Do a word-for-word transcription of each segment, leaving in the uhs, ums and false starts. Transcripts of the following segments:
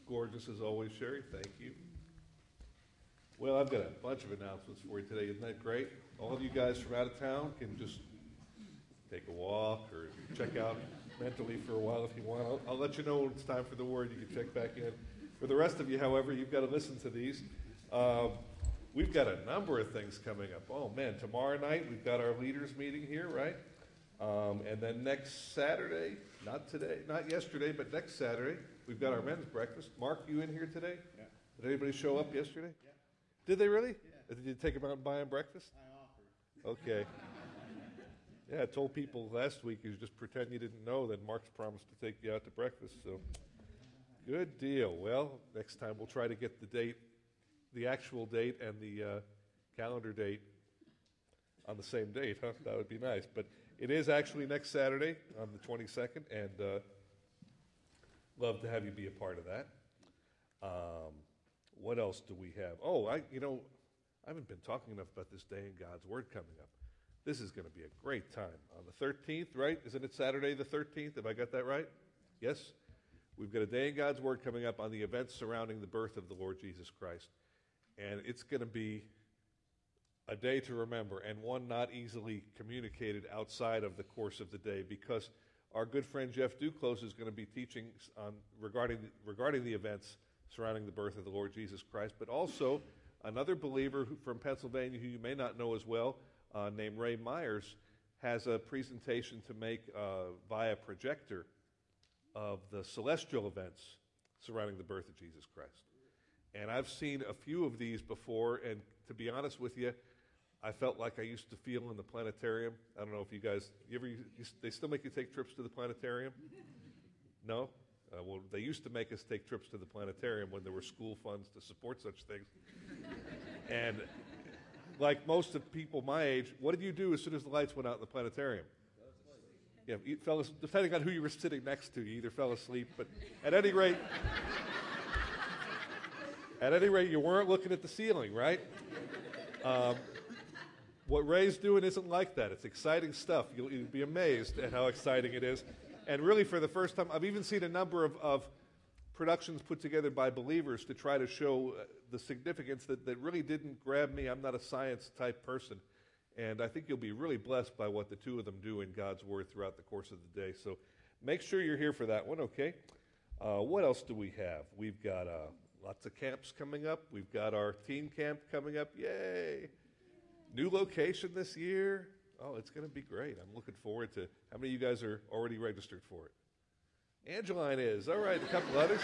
gorgeous as always, Sherry. Thank you. Well, I've got a bunch of announcements for you today. Isn't that great? All of you guys from out of town can just take a walk or check out mentally for a while if you want. I'll, I'll let you know when it's time for the word. You can check back in. For the rest of you, however, you've got to listen to these. Um, we've got a number of things coming up. Oh, man, tomorrow night we've got our leaders meeting here, right? Um, and then next Saturday, not today, not yesterday, but next Saturday, we've got our men's breakfast. Mark, you in here today? Yeah. Did anybody show up yesterday? Yeah. Did they really? Yeah. Did you take them out and buy them breakfast? I offered. Okay. Yeah, I told people last week you just pretend you didn't know that Mark's promised to take you out to breakfast. So, good deal. Well, next time we'll try to get the date, the actual date, and the uh, calendar date on the same date. Huh? That would be nice. But it is actually next Saturday on the twenty-second, and uh, love to have you be a part of that. Um, what else do we have? Oh, I you know, I haven't been talking enough about this day in God's Word coming up. This is going to be a great time. On the thirteenth, right? Isn't it Saturday the thirteenth? Have I got that right? Yes? We've got a day in God's Word coming up on the events surrounding the birth of the Lord Jesus Christ. And it's going to be a day to remember, and one not easily communicated outside of the course of the day, because our good friend Jeff Duclos is going to be teaching on regarding regarding the events surrounding the birth of the Lord Jesus Christ, but also another believer who, from Pennsylvania who you may not know as well, uh, named Ray Myers, has a presentation to make uh, via projector of the celestial events surrounding the birth of Jesus Christ. And I've seen a few of these before, and to be honest with you, I felt like I used to feel in the planetarium. I don't know if you guys, you ever, you, they still make you take trips to the planetarium? No? Uh, well, they used to make us take trips to the planetarium when there were school funds to support such things. And like most of people my age, what did you do as soon as the lights went out in the planetariam? Yeah, you fell, depending on who you were sitting next to, you either fell asleep, but at any rate, at any rate, you weren't looking at the ceiling, right? Um, what Ray's doing isn't like that. It's exciting stuff. You'll, you'll be amazed at how exciting it is. And really, for the first time, I've even seen a number of, of productions put together by believers to try to show uh, the significance that, that really didn't grab me. I'm not a science-type person. And I think you'll be really blessed by what the two of them do in God's Word throughout the course of the day. So make sure you're here for that one, okay? Uh, what else do we have? We've got uh, lots of camps coming up. We've got our teen camp coming up. Yay! New location this year. Oh, it's going to be great. I'm looking forward to. How many of you guys are already registered for it? Angeline is. All right, a couple others.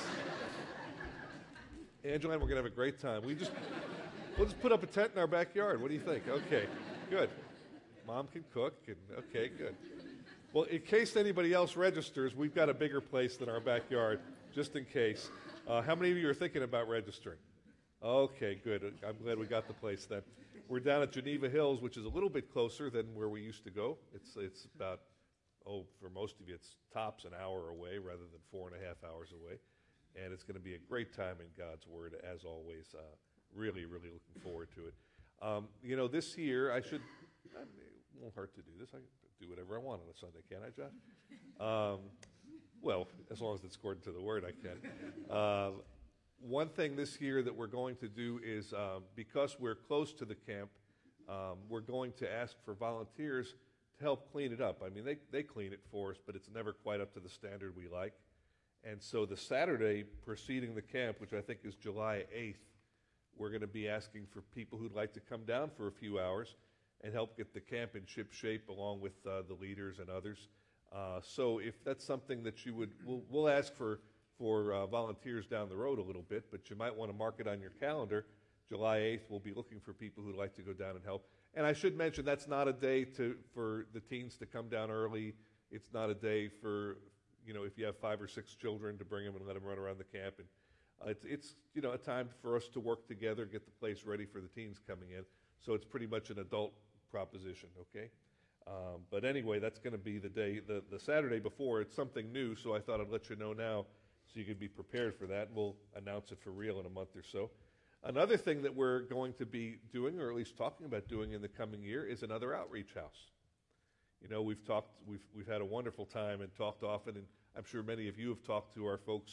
Angeline, we're going to have a great time. We just, we'll just put up a tent in our backyard. What do you think? Okay, good. Mom can cook. And, okay, good. Well, in case anybody else registers, we've got a bigger place than our backyard, just in case. Uh, how many of you are thinking about registering? Okay, good. I'm glad we got the place then. We're down at Geneva Hills, which is a little bit closer than where we used to go. It's it's about, oh, for most of you, it's tops an hour away rather than four and a half hours away. And it's going to be a great time in God's Word, as always. Uh, really, really looking forward to it. Um, you know, this year, I should, it won't hurt to do this. I can do whatever I want on a Sunday, can't I, Josh? Um, well, as long as it's according to the Word, I can. Uh, One thing this year that we're going to do is, um, because we're close to the camp, um, we're going to ask for volunteers to help clean it up. I mean, they, they clean it for us, but it's never quite up to the standard we like. And so the Saturday preceding the camp, which I think is July eighth, we're going to be asking for people who'd like to come down for a few hours and help get the camp in ship shape along with uh, the leaders and others. Uh, so if that's something that you would, we'll, we'll ask for for uh, volunteers down the road a little bit, but you might want to mark it on your calendar. July eighth, we'll be looking for people who'd like to go down and help. And I should mention that's not a day to for the teens to come down early. It's not a day for, you know, if you have five or six children, to bring them and let them run around the camp. And uh, it's, it's, you know, a time for us to work together, get the place ready for the teens coming in. So it's pretty much an adult proposition, okay? Um, but anyway, that's going to be the day, the, the Saturday before. It's something new, so I thought I'd let you know now, so you can be prepared for that. We'll announce it for real in a month or so. Another thing that we're going to be doing, or at least talking about doing in the coming year, is another outreach house. You know, we've talked, we've we've had a wonderful time and talked often, and I'm sure many of you have talked to our folks who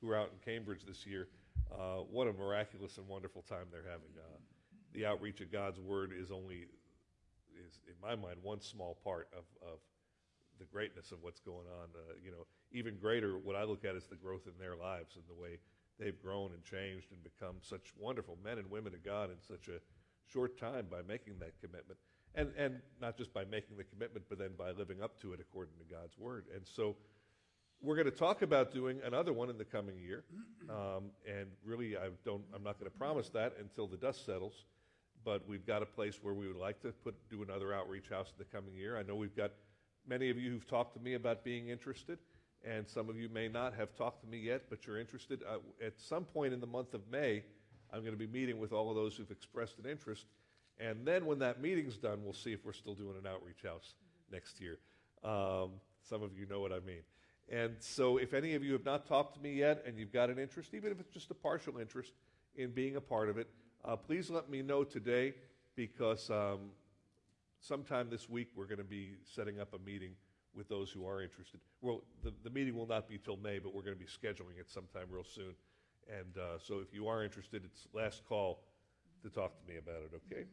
who are out in Cambridge this year, uh, what a miraculous and wonderful time they're having. Uh, the outreach of God's Word is only, is in my mind, one small part of, of the greatness of what's going on. Uh, you know, even greater, what I look at is the growth in their lives and the way they've grown and changed and become such wonderful men and women of God in such a short time by making that commitment. And and not just by making the commitment, but then by living up to it according to God's Word. And so we're going to talk about doing another one in the coming year. Um, and really, I don't, I'm not going to promise that until the dust settles. But we've got a place where we would like to put do another outreach house in the coming year. I know we've got many of you who've talked to me about being interested. And some of you may not have talked to me yet, but you're interested. Uh, at some point in the month of May, I'm going to be meeting with all of those who've expressed an interest. And then when that meeting's done, we'll see if we're still doing an outreach house next year. Um, some of you know what I mean. And so if any of you have not talked to me yet and you've got an interest, even if it's just a partial interest in being a part of it, uh, please let me know today, because um, sometime this week we're going to be setting up a meeting with those who are interested. Well, the, the meeting will not be till May, but we're going to be scheduling it sometime real soon. And uh, so if you are interested, it's last call to talk to me about it, okay?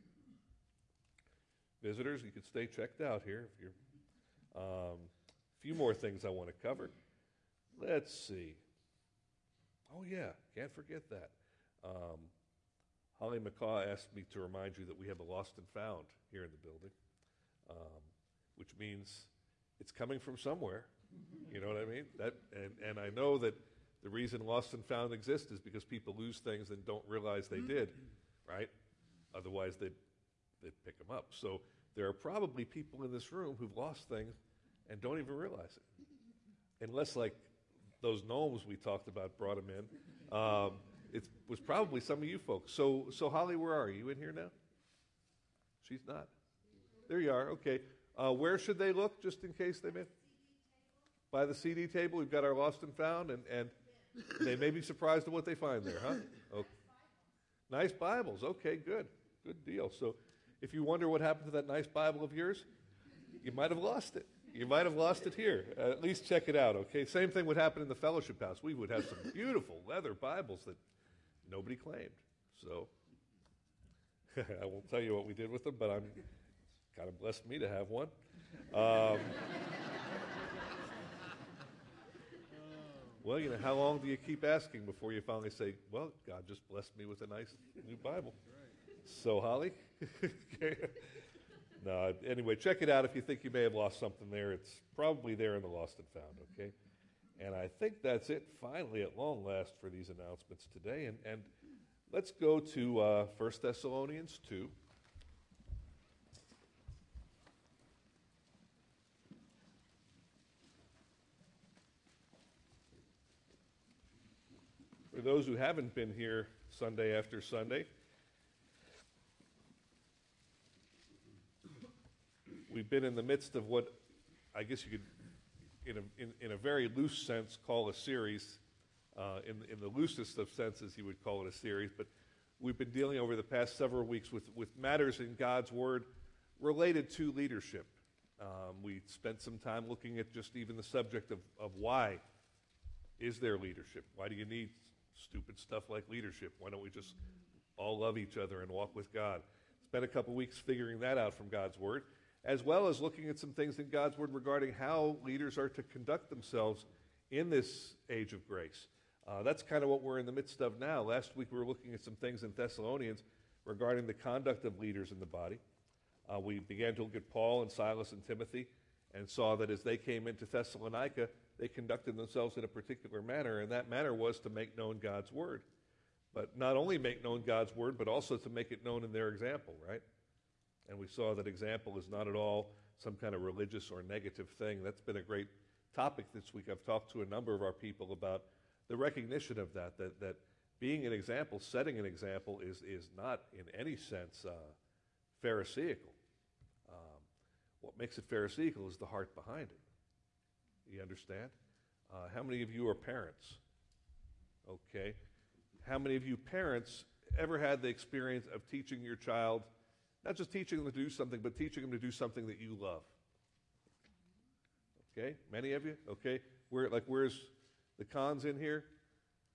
Visitors, you can stay checked out here. If you're, um, a few more things I want to cover. Let's see. Oh, yeah, can't forget that. Um, Holly McCaw asked me to remind you that we have a Lost and Found here in the building, um, which means it's coming from somewhere. You know what I mean? That, and, and I know that the reason Lost and Found exists is because people lose things and don't realize they did, right? Otherwise, they'd, they'd pick them up. So there are probably people in this room who've lost things and don't even realize it. Unless, like, those gnomes we talked about brought them in. Um, it was probably some of you folks. So, so Holly, where are you? You in here now? She's not. There you are. Okay. Uh, where should they look, just in case they may? By the C D table. We've got our Lost and Found, and, and they may be surprised at what they find there, huh? Okay. Nice Bibles. Okay, good. Good deal. So if you wonder what happened to that nice Bible of yours, you might have lost it. You might have lost it here. Uh, at least check it out, okay? Same thing would happen in the fellowship house. We would have some beautiful leather Bibles that nobody claimed. So I won't tell you what we did with them, but I'm kind of blessed me to have one. Um, well, you know, how long do you keep asking before you finally say, well, God just blessed me with a nice new Bible? So, Holly? No, anyway, check it out if you think you may have lost something there. It's probably there in the Lost and Found, okay? And I think that's it, finally, at long last, for these announcements today. And, and let's go to uh, First Thessalonians two. For those who haven't been here Sunday after Sunday, we've been in the midst of what I guess you could, in a, in, in a very loose sense, call a series. Uh, in, in the loosest of senses, you would call it a series. But we've been dealing over the past several weeks with, with matters in God's Word related to leadership. Um, we spent some time looking at just even the subject of, of why is there leadership? Why do you need stupid stuff like leadership? Why don't we just all love each other and walk with God? Spent a couple weeks figuring that out from God's Word, as well as looking at some things in God's Word regarding how leaders are to conduct themselves in this age of grace. Uh, that's kind of what we're in the midst of now. Last week we were looking at some things in Thessalonians regarding the conduct of leaders in the body. Uh, we began to look at Paul and Silas and Timothy and saw that as they came into Thessalonica, they conducted themselves in a particular manner, and that manner was to make known God's Word. But not only make known God's Word, but also to make it known in their example, right? And we saw that example is not at all some kind of religious or negative thing. That's been a great topic this week. I've talked to a number of our people about the recognition of that, that, that being an example, setting an example, is, is not in any sense uh, Pharisaical. Um, what makes it Pharisaical is the heart behind it. You understand? Uh, how many of you are parents? Okay. How many of you parents ever had the experience of teaching your child, not just teaching them to do something, but teaching them to do something that you love? Okay, many of you? Okay, where, like, where's the cons in here?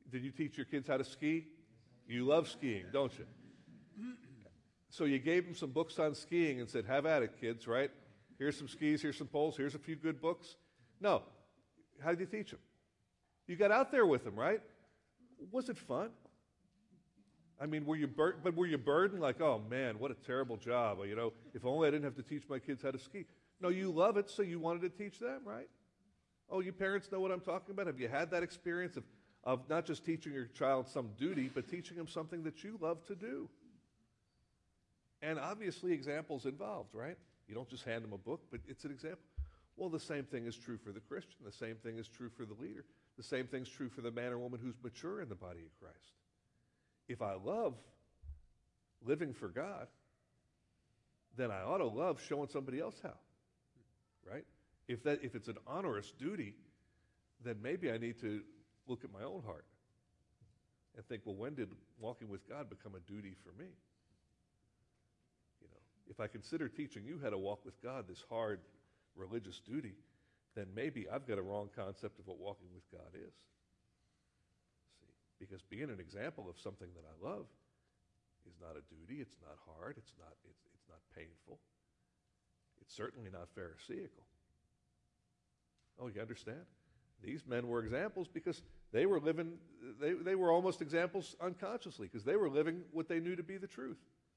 Did you teach your kids how to ski? You love skiing, don't you? So you gave them some books on skiing and said, have at it, kids, right? Here's some skis, here's some poles, here's a few good books. No. How did you teach them? You got out there with them, right? Was it fun? I mean, were you bur- but were you burdened like, oh man, what a terrible job. You know, if only I didn't have to teach my kids how to ski. No, you love it, so you wanted to teach them, right? Oh, you parents know what I'm talking about? Have you had that experience of, of not just teaching your child some duty, but teaching them something that you love to do? And obviously examples involved, right? You don't just hand them a book, but it's an example. Well, the same thing is true for the Christian. The same thing is true for the leader. The same thing is true for the man or woman who's mature in the body of Christ. If I love living for God, then I ought to love showing somebody else how, right? If that if it's an onerous duty, then maybe I need to look at my own heart and think, well, when did walking with God become a duty for me? You know, if I consider teaching you how to walk with God this hard religious duty, then maybe I've got a wrong concept of what walking with God is. See, because being an example of something that I love is not a duty, it's not hard, it's not it's it's not painful. It's certainly not pharisaical. Oh, you understand? These men were examples because they were living, they, they were almost examples unconsciously because they were living what they knew to be the truth.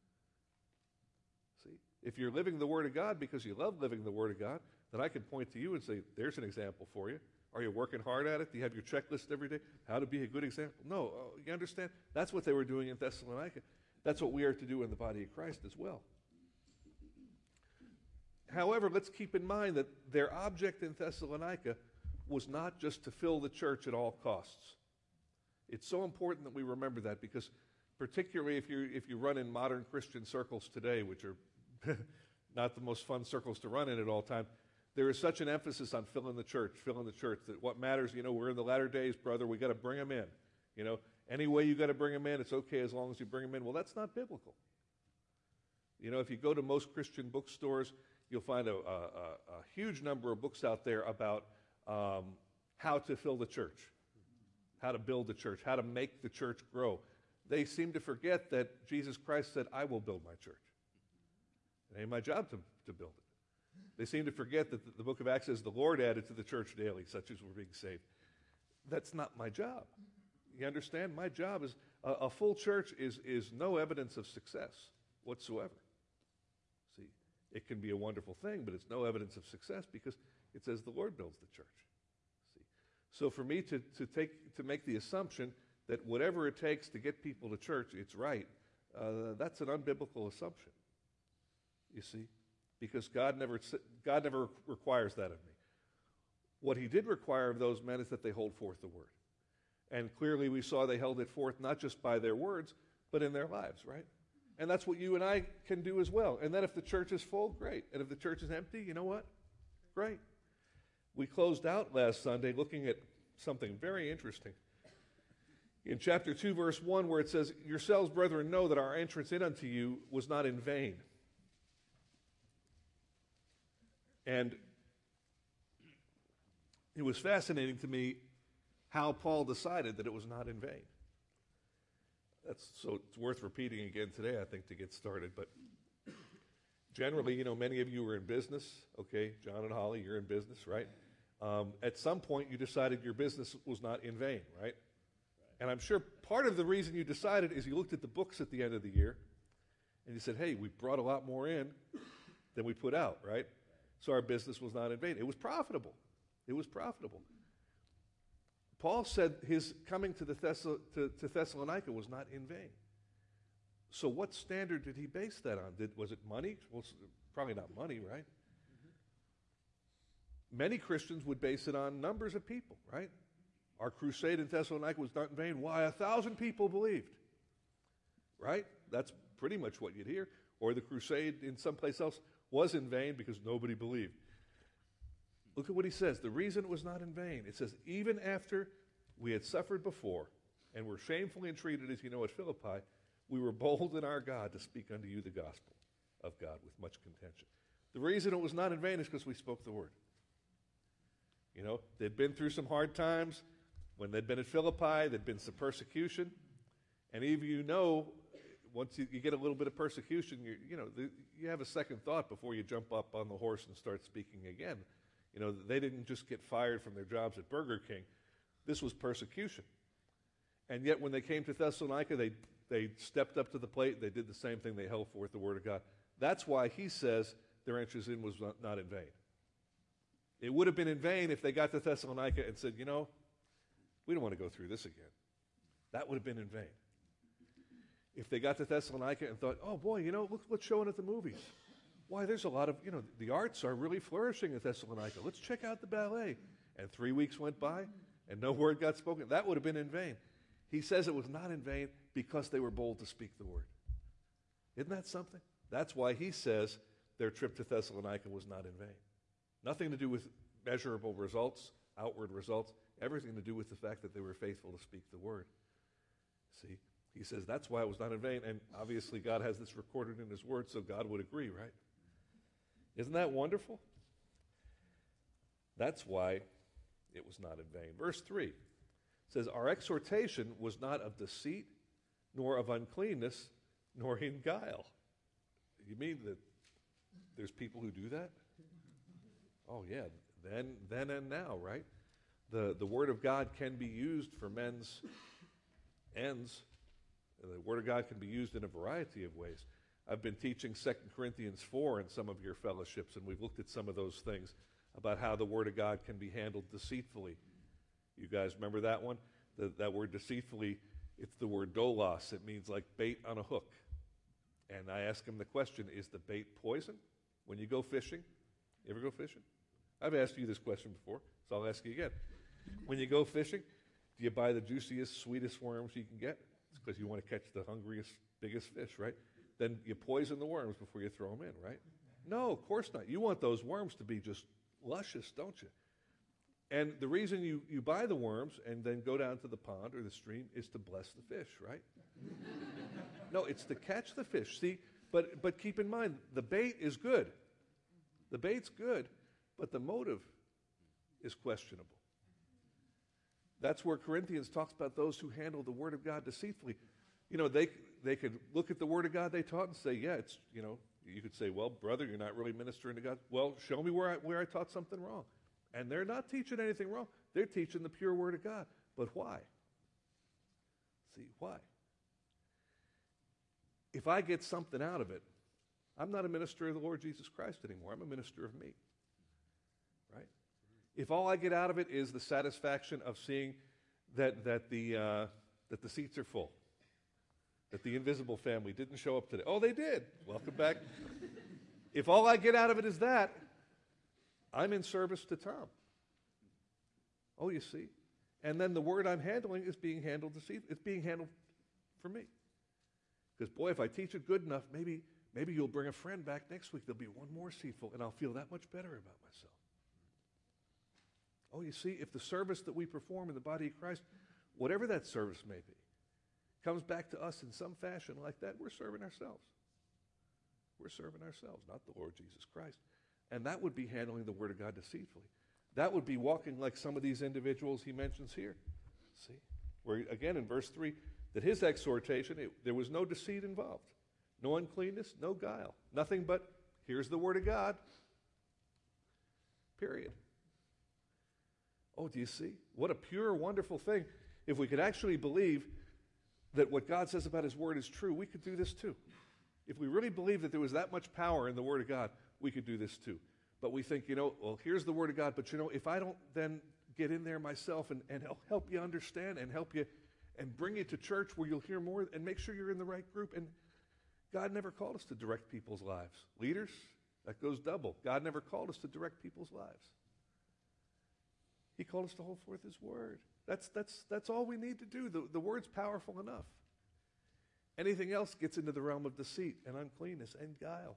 See, if you're living the Word of God because you love living the Word of God, then I can point to you and say, there's an example for you. Are you working hard at it? Do you have your checklist every day? How to be a good example? No, oh, you understand? That's what they were doing in Thessalonica. That's what we are to do in the body of Christ as well. However, let's keep in mind that their object in Thessalonica was not just to fill the church at all costs. It's so important that we remember that because particularly if you if you run in modern Christian circles today, which are not the most fun circles to run in at all time, there is such an emphasis on filling the church, filling the church, that what matters, you know, we're in the latter days, brother, we got to bring them in. You know, any way you got to bring them in, it's okay as long as you bring them in. Well, that's not biblical. You know, if you go to most Christian bookstores, you'll find a, a, a, a huge number of books out there about um, how to fill the church, how to build the church, how to make the church grow. They seem to forget that Jesus Christ said, I will build my church. It ain't my job to, to build it. They seem to forget that the, the book of Acts says the Lord added to the church daily, such as were being saved. That's not my job. You understand? My job is, a, a full church is, is no evidence of success whatsoever. See, it can be a wonderful thing, but it's no evidence of success because it says the Lord builds the church. See, so for me to, to, take, to make the assumption that whatever it takes to get people to church, it's right, uh, that's an unbiblical assumption. You see? Because God never, God never requires that of me. What he did require of those men is that they hold forth the word. And clearly we saw they held it forth not just by their words, but in their lives, right? And that's what you and I can do as well. And then if the church is full, great. And if the church is empty, you know what? Great. We closed out last Sunday looking at something very interesting. In chapter two, verse one, where it says, yourselves, brethren, know that our entrance in unto you was not in vain. And it was fascinating to me how Paul decided that it was not in vain. That's so it's worth repeating again today, I think, to get started. But generally, you know, many of you are in business. Okay, John and Holly, you're in business, right? Um, at some point, you decided your business was not in vain, right? right? And I'm sure part of the reason you decided is you looked at the books at the end of the year, and you said, hey, we brought a lot more in than we put out, right? So our business was not in vain. It was profitable. It was profitable. Paul said his coming to, the Thess- to, to Thessalonica was not in vain. So what standard did he base that on? Did, was it money? Well, probably not money, right? Mm-hmm. Many Christians would base it on numbers of people, right? Our crusade in Thessalonica was not in vain. Why, a thousand people believed, right? That's pretty much what you'd hear. Or the crusade in someplace else was in vain because nobody believed. Look at what he says. The reason it was not in vain. It says, even after we had suffered before and were shamefully entreated, as you know, at Philippi, we were bold in our God to speak unto you the gospel of God with much contention. The reason it was not in vain is because we spoke the word. You know, they'd been through some hard times. When they'd been at Philippi, there'd been some persecution. And even you know, once you, you get a little bit of persecution, you, you know, the, you have a second thought before you jump up on the horse and start speaking again. You know, they didn't just get fired from their jobs at Burger King. This was persecution. And yet when they came to Thessalonica, they, they stepped up to the plate. They did the same thing. They held forth the word of God. That's why he says their entrance in was not, not in vain. It would have been in vain if they got to Thessalonica and said, you know, we don't want to go through this again. That would have been in vain. If they got to Thessalonica and thought, oh boy, you know, look what's showing at the movies. Why, there's a lot of, you know, the arts are really flourishing at Thessalonica. Let's check out the ballet. And three weeks went by and no word got spoken. That would have been in vain. He says it was not in vain because they were bold to speak the word. Isn't that something? That's why he says their trip to Thessalonica was not in vain. Nothing to do with measurable results, outward results, everything to do with the fact that they were faithful to speak the word. See? He says that's why it was not in vain, and obviously God has this recorded in his word, so God would agree, right? Isn't that wonderful? That's why it was not in vain. Verse three says, our exhortation was not of deceit, nor of uncleanness, nor in guile. You mean that there's people who do that? Oh yeah, then, then and now, right? The, the word of God can be used for men's ends. The Word of God can be used in a variety of ways. I've been teaching Second Corinthians four in some of your fellowships, and we've looked at some of those things about how the Word of God can be handled deceitfully. You guys remember that one? The, that word deceitfully, it's the word dolos. It means like bait on a hook. And I ask him the question, is the bait poison when you go fishing? You ever go fishing? I've asked you this question before, so I'll ask you again. When you go fishing, do you buy the juiciest, sweetest worms you can get? It's because you want to catch the hungriest, biggest fish, right? Then you poison the worms before you throw them in, right? No, of course not. You want those worms to be just luscious, don't you? And the reason you, you buy the worms and then go down to the pond or the stream is to bless the fish, right? No, it's to catch the fish. See, but, but keep in mind, the bait is good. The bait's good, but the motive is questionable. That's where Corinthians talks about those who handle the Word of God deceitfully. You know, they they could look at the Word of God they taught and say, yeah, it's, you know, you could say, well, brother, you're not really ministering to God. Well, show me where I, where I taught something wrong. And they're not teaching anything wrong. They're teaching the pure Word of God. But why? See, why? If I get something out of it, I'm not a minister of the Lord Jesus Christ anymore. I'm a minister of me. Right? If all I get out of it is the satisfaction of seeing that that the uh, that the seats are full, that the invisible family didn't show up today. Oh, they did. Welcome back. If all I get out of it is that, I'm in service to Tom. Oh, you see? And then the word I'm handling is being handled to see. It's being handled for me. Because boy, if I teach it good enough, maybe maybe you'll bring a friend back next week. There'll be one more seatful, and I'll feel that much better about myself. Oh, you see, if the service that we perform in the body of Christ, whatever that service may be, comes back to us in some fashion like that, we're serving ourselves. We're serving ourselves, not the Lord Jesus Christ. And that would be handling the Word of God deceitfully. That would be walking like some of these individuals he mentions here. See? Where, again, in verse three, that his exhortation, it, there was no deceit involved. No uncleanness, no guile. Nothing but, here's the Word of God. Period. Oh, do you see? What a pure, wonderful thing. If we could actually believe that what God says about his word is true, we could do this too. If we really believe that there was that much power in the word of God, we could do this too. But we think, you know, well, here's the word of God, but you know, if I don't then get in there myself and, and help, help you understand and help you and bring you to church where you'll hear more and make sure you're in the right group. And God never called us to direct people's lives. Leaders, that goes double. God never called us to direct people's lives. He called us to hold forth his word. That's, that's, that's all we need to do. The, the word's powerful enough. Anything else gets into the realm of deceit and uncleanness and guile.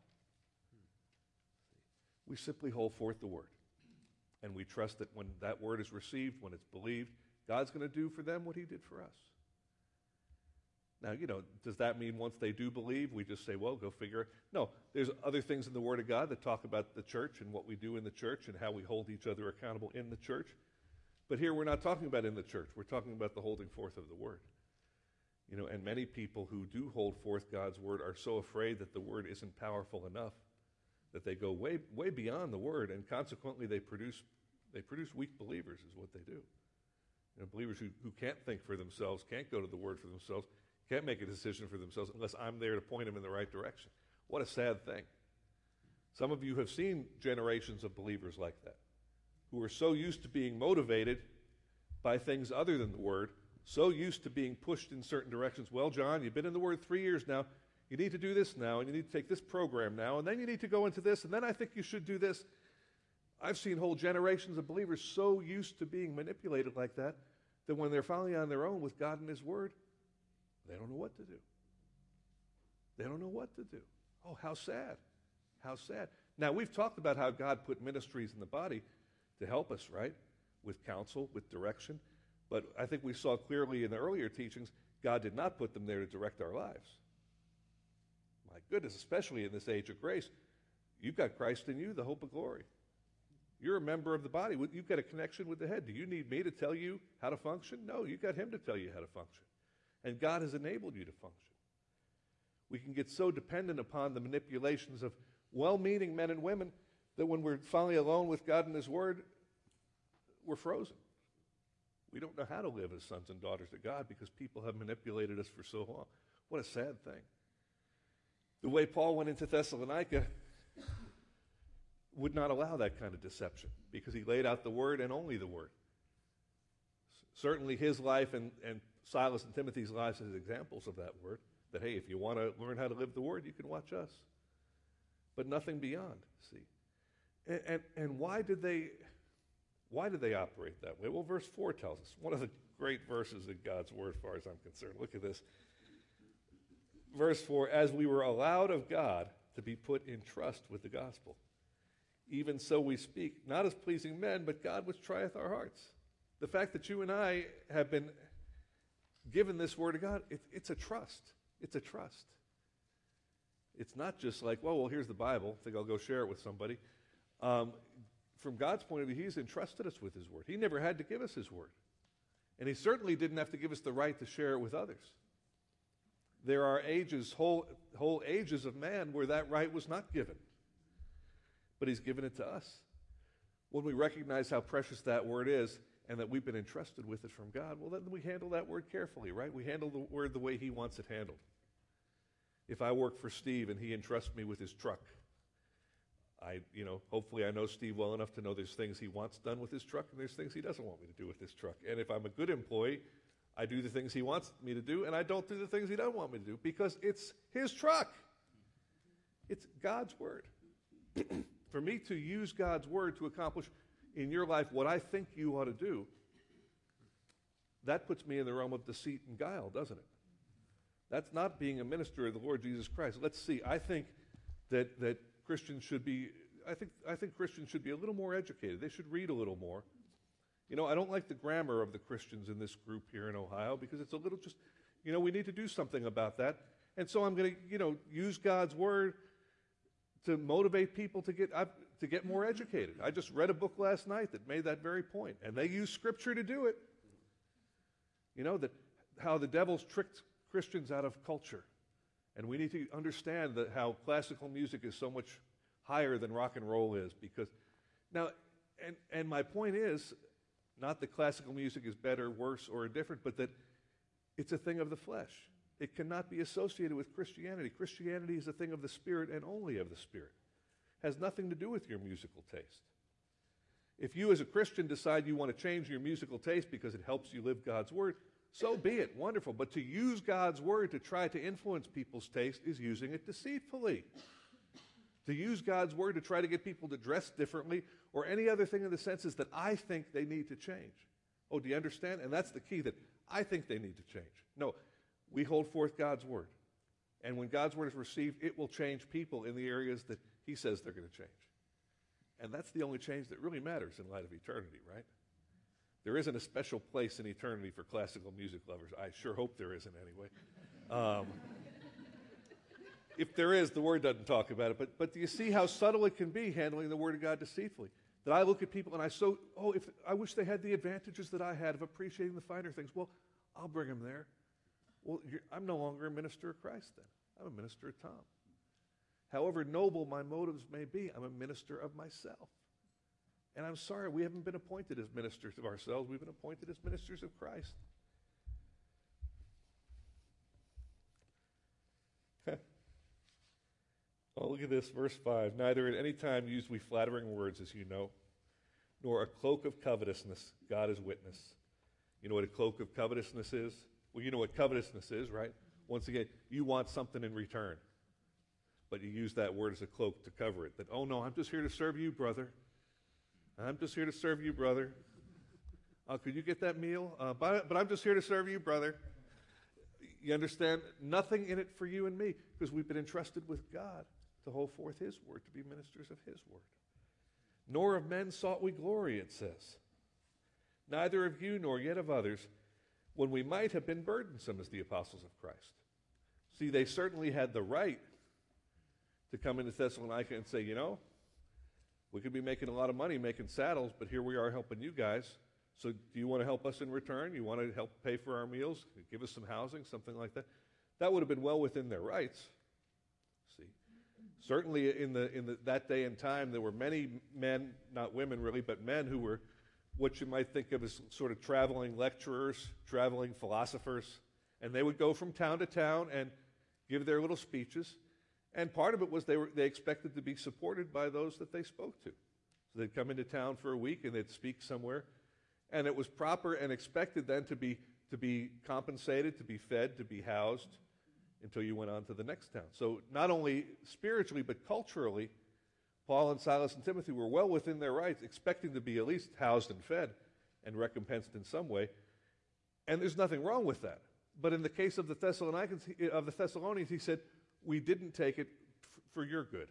We simply hold forth the word. And we trust that when that word is received, when it's believed, God's going to do for them what he did for us. Now, you know, does that mean once they do believe, we just say, well, go figure it? No, there's other things in the Word of God that talk about the church and what we do in the church and how we hold each other accountable in the church. But here we're not talking about in the church. We're talking about the holding forth of the word. You know, and many people who do hold forth God's word are so afraid that the word isn't powerful enough that they go way way beyond the word, and consequently they produce they produce weak believers is what they do. You know, believers who, who can't think for themselves, can't go to the word for themselves, can't make a decision for themselves unless I'm there to point them in the right direction. What a sad thing. Some of you have seen generations of believers like that, who are so used to being motivated by things other than the word, so used to being pushed in certain directions. Well, John, you've been in the word three years now. You need to do this now, and you need to take this program now, and then you need to go into this, and then I think you should do this. I've seen whole generations of believers so used to being manipulated like that, that when they're finally on their own with God and his word, they don't know what to do. They don't know what to do. Oh, how sad. How sad. Now, we've talked about how God put ministries in the body to help us, right? With counsel, with direction. But I think we saw clearly in the earlier teachings, God did not put them there to direct our lives. My goodness, especially in this age of grace, you've got Christ in you, the hope of glory. You're a member of the body. You've got a connection with the head. Do you need me to tell you how to function? No, you've got him to tell you how to function. And God has enabled you to function. We can get so dependent upon the manipulations of well-meaning men and women that when we're finally alone with God and his word, we're frozen. We don't know how to live as sons and daughters of God because people have manipulated us for so long. What a sad thing. The way Paul went into Thessalonica would not allow that kind of deception because he laid out the word and only the word. S- certainly his life and, and Silas and Timothy's lives as examples of that word, that, hey, if you want to learn how to live the word, you can watch us. But nothing beyond, see. And, and, and why did they why did they operate that way? Well, verse four tells us, one of the great verses in God's word as far as I'm concerned. Look at this. Verse four, as we were allowed of God to be put in trust with the gospel, even so we speak, not as pleasing men, but God which trieth our hearts. The fact that you and I have been given this word of God, it, it's a trust. It's a trust. It's not just like, well, well, here's the Bible. I think I'll go share it with somebody. Um, from God's point of view, he's entrusted us with his word. He never had to give us his word. And he certainly didn't have to give us the right to share it with others. There are ages, whole, whole ages of man where that right was not given. But he's given it to us. When we recognize how precious that word is and that we've been entrusted with it from God, well, then we handle that word carefully, right? We handle the word the way he wants it handled. If I work for Steve and he entrusts me with his truck, I, you know, hopefully I know Steve well enough to know there's things he wants done with his truck and there's things he doesn't want me to do with his truck. And if I'm a good employee, I do the things he wants me to do and I don't do the things he doesn't want me to do because it's his truck. It's God's word. For me to use God's word to accomplish in your life what I think you ought to do, that puts me in the realm of deceit and guile, doesn't it? That's not being a minister of the Lord Jesus Christ. Let's see. I think that that Christians should be. I think I think Christians should be a little more educated. They should read a little more. You know, I don't like the grammar of the Christians in this group here in Ohio because it's a little just. You know, we need to do something about that. And so I'm going to, you know, use God's word to motivate people to get I've, to get more educated. I just read a book last night that made that very point, and they use Scripture to do it. You know that how the devil's tricked Christians out of culture. And we need to understand that how classical music is so much higher than rock and roll is. Because now, and, and my point is, not that classical music is better, worse, or indifferent, but that it's a thing of the flesh. It cannot be associated with Christianity. Christianity is a thing of the Spirit and only of the Spirit. It has nothing to do with your musical taste. If you as a Christian decide you want to change your musical taste because it helps you live God's word, so be it, wonderful. But to use God's word to try to influence people's taste is using it deceitfully. To use God's word to try to get people to dress differently or any other thing in the sense is that I think they need to change. Oh, do you understand? And that's the key, that I think they need to change. No, we hold forth God's word. And when God's word is received, it will change people in the areas that he says they're going to change. And that's the only change that really matters in light of eternity, right? There isn't a special place in eternity for classical music lovers. I sure hope there isn't anyway. Um, if there is, the word doesn't talk about it. But, but do you see how subtle it can be handling the word of God deceitfully? That I look at people and I so, oh, if I wish they had the advantages that I had of appreciating the finer things. Well, I'll bring them there. Well, you're, I'm no longer a minister of Christ then. I'm a minister of Tom. However noble my motives may be, I'm a minister of myself. And I'm sorry, we haven't been appointed as ministers of ourselves. We've been appointed as ministers of Christ. Oh, look at this, verse five. Neither at any time use we flattering words, as you know, nor a cloak of covetousness. God is witness. You know what a cloak of covetousness is? Well, you know what covetousness is, right? Once again, you want something in return. But you use that word as a cloak to cover it. That, oh no, I'm just here to serve you, brother. I'm just here to serve you, brother. Uh, could you get that meal? Uh, but, but I'm just here to serve you, brother. You understand? Nothing in it for you and me, because we've been entrusted with God to hold forth his word, to be ministers of his word. Nor of men sought we glory, it says. Neither of you nor yet of others, when we might have been burdensome as the apostles of Christ. See, they certainly had the right to come into Thessalonica and say, you know, we could be making a lot of money making saddles, but here we are helping you guys. So do you want to help us in return? You want to help pay for our meals? Give us some housing, something like that? That would have been well within their rights. See, certainly in the in the, that day and time, there were many men, not women really, but men who were what you might think of as sort of traveling lecturers, traveling philosophers, and they would go from town to town and give their little speeches. And part of it was they were they expected to be supported by those that they spoke to. So they'd come into town for a week and they'd speak somewhere. And it was proper and expected then to be to be compensated, to be fed, to be housed until you went on to the next town. So not only spiritually but culturally, Paul and Silas and Timothy were well within their rights, expecting to be at least housed and fed and recompensed in some way. And there's nothing wrong with that. But in the case of the Thessalonians, of the Thessalonians, he said, we didn't take it f- for your good.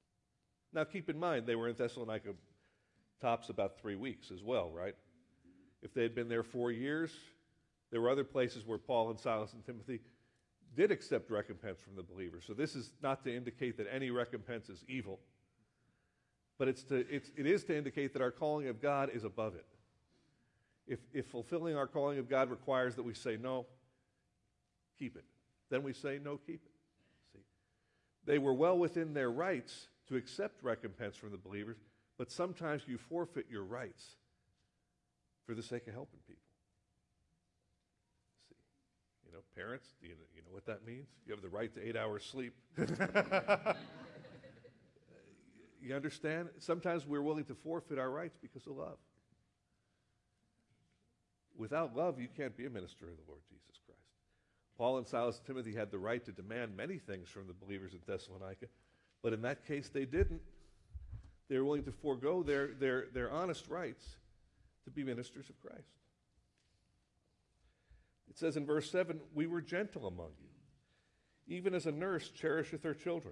Now keep in mind, they were in Thessalonica tops about three weeks as well, right? If they had been there four years, there were other places where Paul and Silas and Timothy did accept recompense from the believers. So this is not to indicate that any recompense is evil, but it's to, it's, it is to indicate that our calling of God is above it. If, if fulfilling our calling of God requires that we say no, keep it. Then we say no, keep it. See, they were well within their rights to accept recompense from the believers, but sometimes you forfeit your rights for the sake of helping people. See, you know, parents, do you know, you know what that means? You have the right to eight hours sleep. You understand? Sometimes we're willing to forfeit our rights because of love. Without love, you can't be a minister of the Lord Jesus Christ. Paul and Silas and Timothy had the right to demand many things from the believers in Thessalonica, but in that case they didn't. They were willing to forego their, their, their honest rights to be ministers of Christ. It says in verse seven, we were gentle among you, even as a nurse cherisheth her children.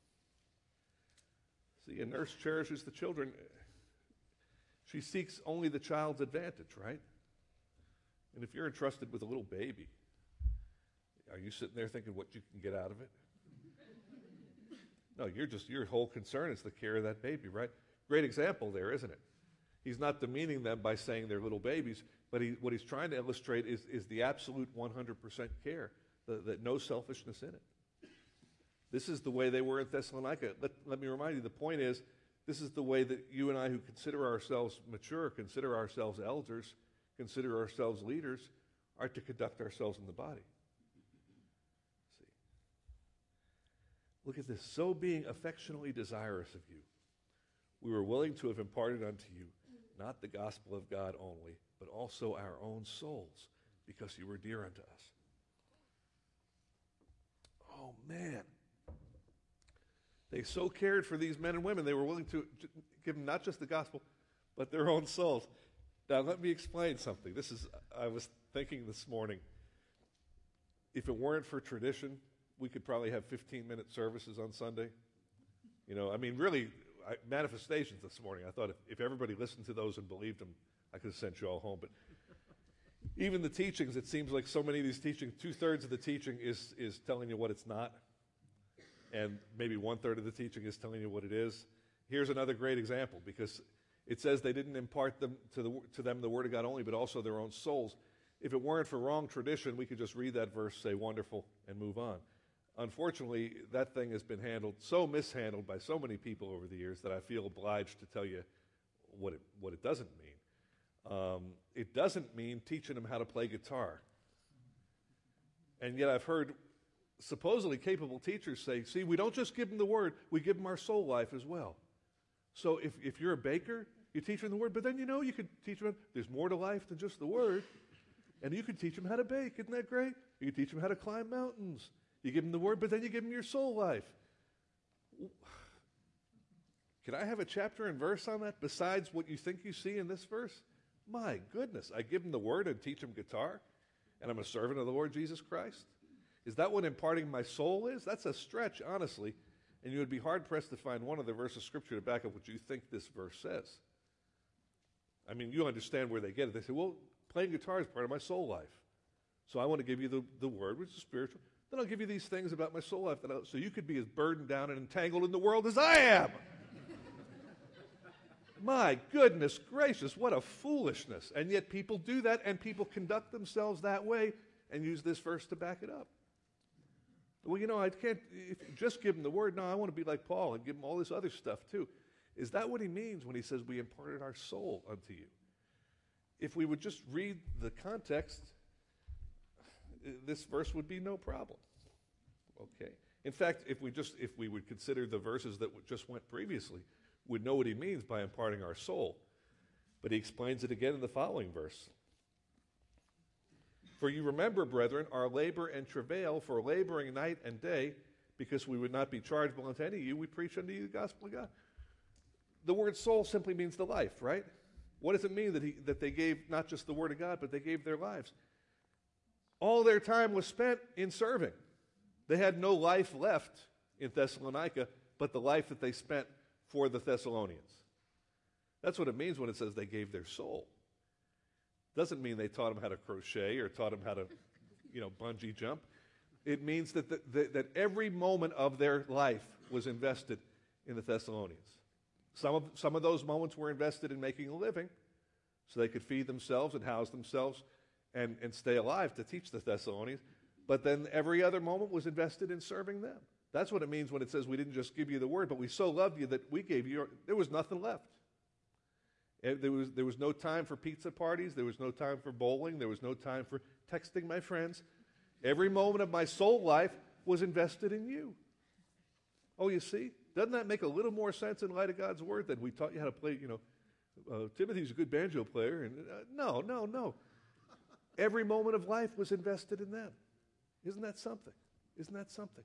See, a nurse cherishes the children. She seeks only the child's advantage, right? And if you're entrusted with a little baby, are you sitting there thinking what you can get out of it? No, you're just, your whole concern is the care of that baby, right? Great example there, isn't it? He's not demeaning them by saying they're little babies, but he, what he's trying to illustrate is, is the absolute one hundred percent care, the, the, no selfishness in it. This is the way they were in Thessalonica. Let, let me remind you, the point is, this is the way that you and I who consider ourselves mature, consider ourselves elders, consider ourselves leaders, are to conduct ourselves in the body. See. Look at this. So being affectionately desirous of you, we were willing to have imparted unto you not the gospel of God only, but also our own souls, because you were dear unto us. Oh, man. They so cared for these men and women, they were willing to give them not just the gospel, but their own souls. Now, let me explain something. This is, I was thinking this morning, if it weren't for tradition, we could probably have fifteen-minute services on Sunday. You know, I mean, really, I, manifestations this morning. I thought if, if everybody listened to those and believed them, I could have sent you all home. But even the teachings, it seems like so many of these teachings, two-thirds of the teaching is, is telling you what it's not. And maybe one-third of the teaching is telling you what it is. Here's another great example, because It says they didn't impart them to, the, to them the Word of God only, but also their own souls. If it weren't for wrong tradition, we could just read that verse, say wonderful, and move on. Unfortunately, that thing has been handled, so mishandled by so many people over the years that I feel obliged to tell you what it, what it doesn't mean. Um, it doesn't mean teaching them how to play guitar. And yet I've heard supposedly capable teachers say, see, we don't just give them the Word, we give them our soul life as well. So if, if you're a baker, you teach them the Word, but then you know you could teach them, there's more to life than just the Word. And you can teach them how to bake. Isn't that great? You can teach them how to climb mountains. You give them the Word, but then you give them your soul life. Can I have a chapter and verse on that besides what you think you see in this verse? My goodness. I give them the Word and teach them guitar, and I'm a servant of the Lord Jesus Christ? Is that what imparting my soul is? That's a stretch, honestly. And you would be hard-pressed to find one other verse of Scripture to back up what you think this verse says. I mean, you understand where they get it. They say, well, playing guitar is part of my soul life. So I want to give you the, the Word, which is spiritual. Then I'll give you these things about my soul life that I'll, so you could be as burdened down and entangled in the world as I am. My goodness gracious, what a foolishness. And yet people do that, and people conduct themselves that way and use this verse to back it up. Well, you know, I can't if, just give them the Word. No, I want to be like Paul and give them all this other stuff too. Is that what he means when he says we imparted our soul unto you? If we would just read the context, this verse would be no problem. Okay. In fact, if we just if we would consider the verses that just went previously, we'd know what he means by imparting our soul. But he explains it again in the following verse. For you remember, brethren, our labor and travail for laboring night and day, because we would not be chargeable unto any of you, we preach unto you the gospel of God. The word soul simply means the life, right? What does it mean that he, that they gave not just the Word of God, but they gave their lives? All their time was spent in serving. They had no life left in Thessalonica, but the life that they spent for the Thessalonians. That's what it means when it says they gave their soul. Doesn't mean they taught them how to crochet or taught them how to, you know, bungee jump. It means that, the, the, that every moment of their life was invested in the Thessalonians. Some of, some of those moments were invested in making a living so they could feed themselves and house themselves and, and stay alive to teach the Thessalonians. But then every other moment was invested in serving them. That's what it means when it says we didn't just give you the Word, but we so loved you that we gave you, there was nothing left. There was, there was no time for pizza parties. There was no time for bowling. There was no time for texting my friends. Every moment of my soul life was invested in you. Oh, you see? Doesn't that make a little more sense in light of God's Word that we taught you how to play, you know, uh, Timothy's a good banjo player. And uh, no, no, no. Every moment of life was invested in them. Isn't that something? Isn't that something?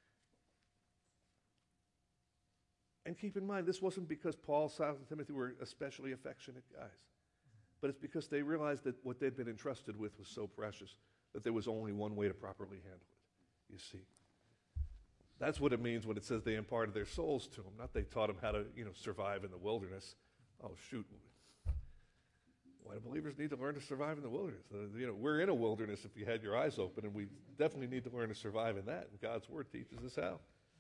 And keep in mind, this wasn't because Paul, Silas, and Timothy were especially affectionate guys. But it's because they realized that what they'd been entrusted with was so precious that there was only one way to properly handle it, you see. That's what it means when it says they imparted their souls to them. Not they taught them how to, you know, survive in the wilderness. Oh, shoot. Why do believers need to learn to survive in the wilderness? Uh, you know, we're in a wilderness if you had your eyes open, and we definitely need to learn to survive in that. And God's Word teaches us how.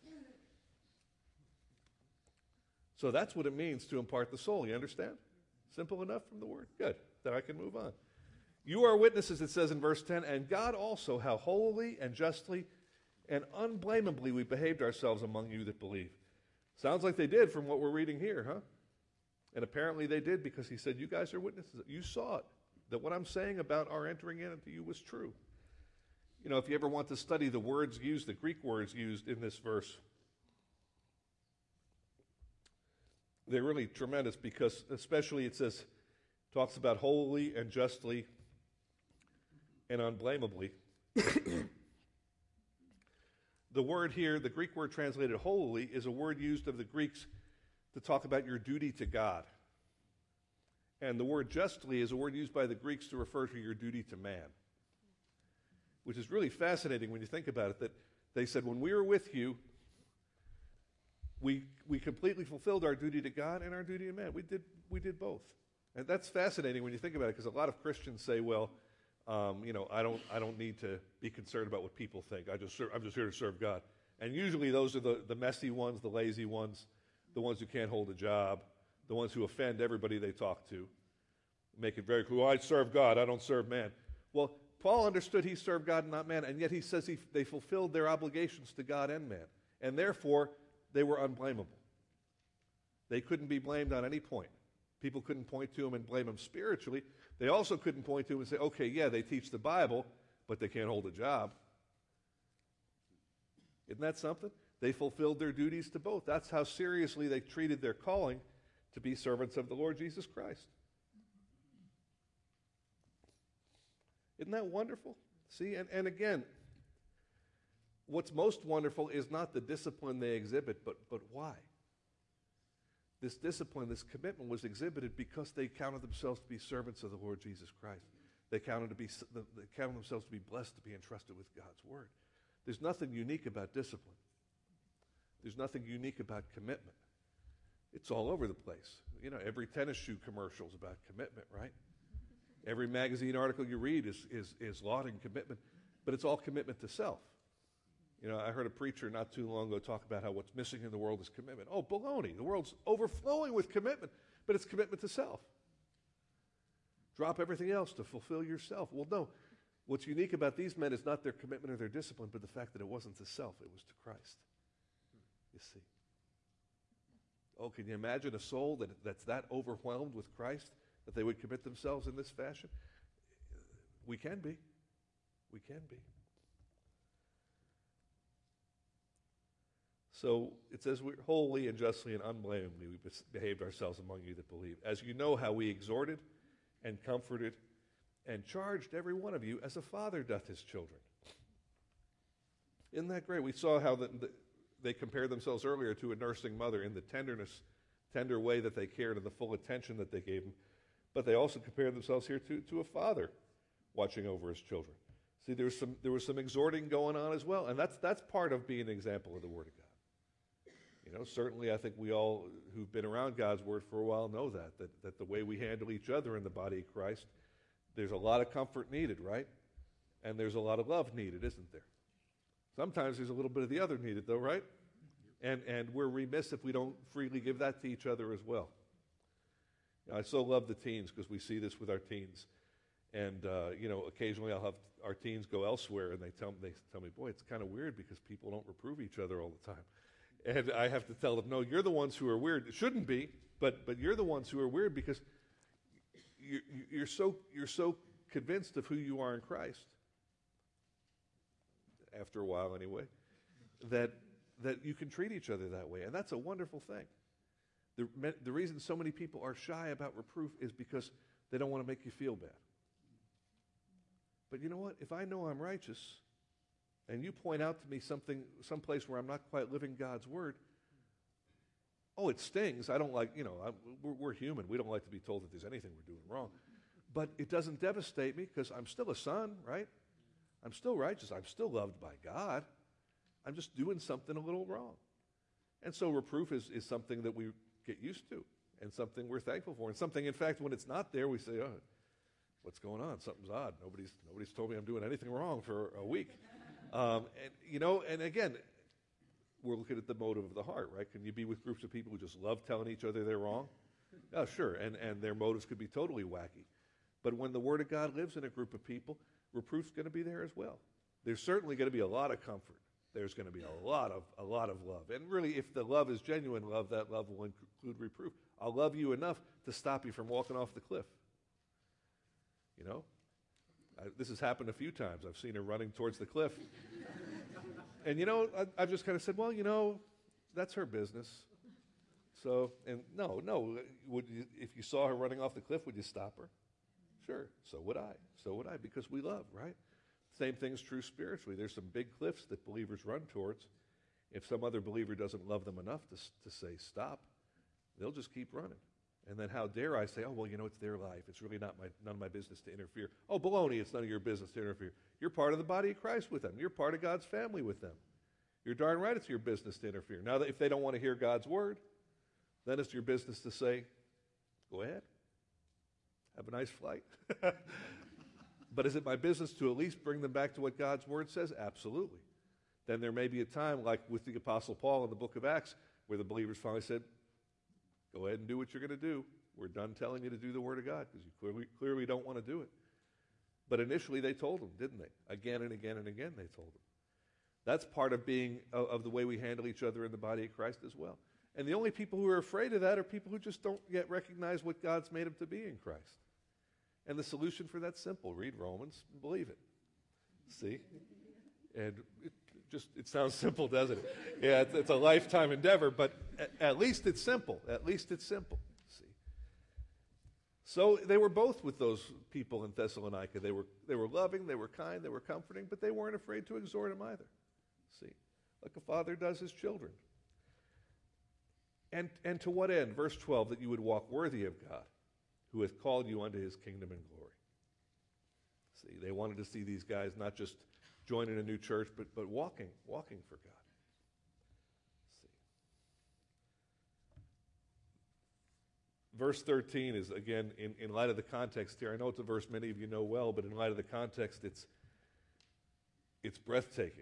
So that's what it means to impart the soul. You understand? Simple enough from the Word? Good. Then I can move on. You are witnesses, it says in verse ten, and God also, how holily and justly and unblameably we behaved ourselves among you that believe. Sounds like they did from what we're reading here, huh? And apparently they did, because he said, you guys are witnesses. You saw it, that what I'm saying about our entering into you was true. You know, if you ever want to study the words used, the Greek words used in this verse, they're really tremendous, because especially it says, talks about holily and justly and unblameably. The word here, the Greek word translated holily, is a word used of the Greeks to talk about your duty to God. And the word justly is a word used by the Greeks to refer to your duty to man, which is really fascinating when you think about it, that they said, when we were with you, We we completely fulfilled our duty to God and our duty to man. We did we did both, and that's fascinating when you think about it, because a lot of Christians say, "Well, um, you know, I don't I don't need to be concerned about what people think. I just ser- I'm just here to serve God." And usually those are the, the messy ones, the lazy ones, the ones who can't hold a job, the ones who offend everybody they talk to, make it very clear, well, I serve God, I don't serve man. Well, Paul understood he served God and not man, and yet he says he, they fulfilled their obligations to God and man, and therefore they were unblameable. They couldn't be blamed on any point. People couldn't point to him and blame him spiritually. They also couldn't point to him and say, okay, yeah, they teach the Bible, but they can't hold a job. Isn't that something? They fulfilled their duties to both. That's how seriously they treated their calling to be servants of the Lord Jesus Christ. Isn't that wonderful? See, and, and again, what's most wonderful is not the discipline they exhibit, but, but why? This discipline, this commitment was exhibited because they counted themselves to be servants of the Lord Jesus Christ. They counted, to be, they counted themselves to be blessed to be entrusted with God's Word. There's nothing unique about discipline. There's nothing unique about commitment. It's all over the place. You know, every tennis shoe commercial is about commitment, right? Every magazine article you read is, is, is lauding commitment, but it's all commitment to self. You know, I heard a preacher not too long ago talk about how what's missing in the world is commitment. Oh, baloney. The world's overflowing with commitment, but it's commitment to self. Drop everything else to fulfill yourself. Well, no. What's unique about these men is not their commitment or their discipline, but the fact that it wasn't to self, it was to Christ. You see. Oh, can you imagine a soul that, that's that overwhelmed with Christ that they would commit themselves in this fashion? We can be. We can be. So it says, we're holy and justly and unblameably we behaved ourselves among you that believe. As you know how we exhorted and comforted and charged every one of you as a father doth his children. Isn't that great? We saw how the, the, they compared themselves earlier to a nursing mother in the tenderness, tender way that they cared and the full attention that they gave him. But they also compared themselves here to, to a father watching over his children. See, there was some there was some exhorting going on as well, and that's that's part of being an example of the Word of God. You know, certainly I think we all who've been around God's Word for a while know that, that, that the way we handle each other in the body of Christ, there's a lot of comfort needed, right? And there's a lot of love needed, isn't there? Sometimes there's a little bit of the other needed, though, right? And and we're remiss if we don't freely give that to each other as well. You know, I so love the teens because we see this with our teens. And, uh, you know, occasionally I'll have our teens go elsewhere and they tell, they tell me, boy, it's kind of weird because people don't reprove each other all the time. And I have to tell them, no, you're the ones who are weird. It shouldn't be, but but you're the ones who are weird because you're, you're so you're so convinced of who you are in Christ, after a while anyway, that that you can treat each other that way. And that's a wonderful thing. The, the reason so many people are shy about reproof is because they don't want to make you feel bad. But you know what? If I know I'm righteous, and you point out to me something, someplace where I'm not quite living God's Word, oh, it stings. I don't like, you know, I, we're, we're human. We don't like to be told that there's anything we're doing wrong. But it doesn't devastate me because I'm still a son, right? I'm still righteous. I'm still loved by God. I'm just doing something a little wrong. And so reproof is, is something that we get used to and something we're thankful for. And something, in fact, when it's not there, we say, oh, what's going on? Something's odd. Nobody's, nobody's told me I'm doing anything wrong for a week. Um, and, you know, and again, we're looking at the motive of the heart, right? Can you be with groups of people who just love telling each other they're wrong? Oh, sure, and, and their motives could be totally wacky. But when the Word of God lives in a group of people, reproof's going to be there as well. There's certainly going to be a lot of comfort. There's going to be a lot of a lot of love. And really, if the love is genuine love, that love will include reproof. I'll love you enough to stop you from walking off the cliff. You know? I, this has happened a few times. I've seen her running towards the cliff. And, you know, I, I've just kind of said, well, you know, that's her business. So, and no, no. Would you, if you saw her running off the cliff, would you stop her? Sure. So would I. So would I, because we love, right? Same thing is true spiritually. There's some big cliffs that believers run towards. If some other believer doesn't love them enough to, to say stop, they'll just keep running. And then how dare I say, oh, well, you know, it's their life. It's really not my, none of my business to interfere. Oh, baloney, it's none of your business to interfere. You're part of the body of Christ with them. You're part of God's family with them. You're darn right it's your business to interfere. Now, that if they don't want to hear God's word, then it's your business to say, go ahead. Have a nice flight. But is it my business to at least bring them back to what God's word says? Absolutely. Then there may be a time, like with the Apostle Paul in the book of Acts, where the believers finally said, Go ahead and do what you're going to do. We're done telling you to do the Word of God because you clearly, clearly don't want to do it. But initially they told them, didn't they? Again and again and again they told them. That's part of being of, of the way we handle each other in the body of Christ as well. And the only people who are afraid of that are people who just don't yet recognize what God's made them to be in Christ. And the solution for that's simple. Read Romans and believe it. See? And it just it sounds simple, doesn't it? Yeah, it's, it's a lifetime endeavor, but at, at least it's simple. At least it's simple. See? So they were both with those people in Thessalonica. They were they were loving, they were kind, they were comforting, but they weren't afraid to exhort them either. See? Like a father does his children. And, and to what end? Verse twelve, that you would walk worthy of God, who hath called you unto his kingdom and glory. See, they wanted to see these guys not just joining a new church, but, but walking, walking for God. See. Verse thirteen is, again, in, in light of the context here, I know it's a verse many of you know well, but in light of the context, it's, it's breathtaking.